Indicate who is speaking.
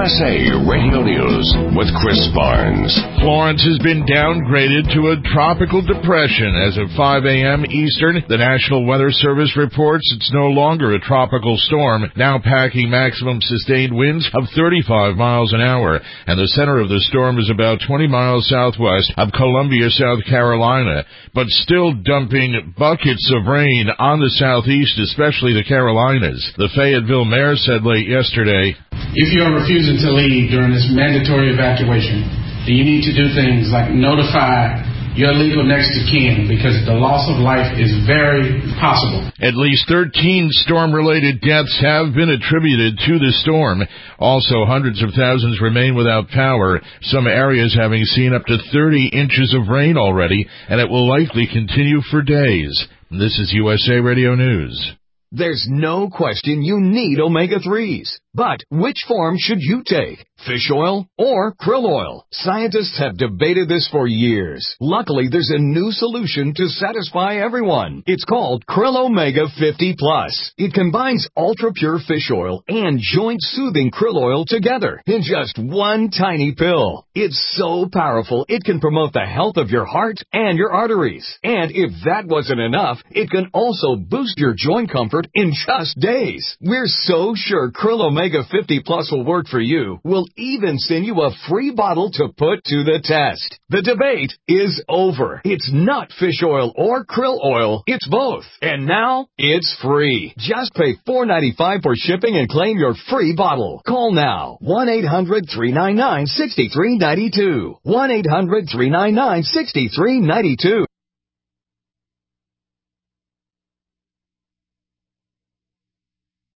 Speaker 1: USA Radio News with Chris Barnes.
Speaker 2: Florence has been downgraded to a tropical depression as of 5 a.m. Eastern. The National Weather Service reports it's no longer a tropical storm, now packing maximum sustained winds of 35 miles an hour. And the center of the storm is about 20 miles southwest of Columbia, South Carolina, but still dumping buckets of rain on the southeast, especially the Carolinas. The Fayetteville mayor said late yesterday,
Speaker 3: "If you are refusing to leave during this mandatory evacuation, then you need to do things like notify your legal next of kin, because the loss of life is very possible."
Speaker 2: At least 13 storm-related deaths have been attributed to the storm. Also, hundreds of thousands remain without power, some areas having seen up to 30 inches of rain already, and it will likely continue for days. This is USA Radio News.
Speaker 4: There's no question you need omega-3s. But which form should you take? Fish oil or krill oil? Scientists have debated this for years. Luckily, there's a new solution to satisfy everyone. It's called Krill Omega 50 Plus. It combines ultra-pure fish oil and joint-soothing krill oil together in just one tiny pill. It's so powerful, it can promote the health of your heart and your arteries. And if that wasn't enough, it can also boost your joint comfort in just days. We're so sure Krill Omega 50 Plus will work for you. We'll even send you a free bottle to put to the test. The debate is over. It's not fish oil or krill oil. It's both. And now, it's free. Just pay $4.95 for shipping and claim your free bottle. Call now. 1-800-399-6392. 1-800-399-6392.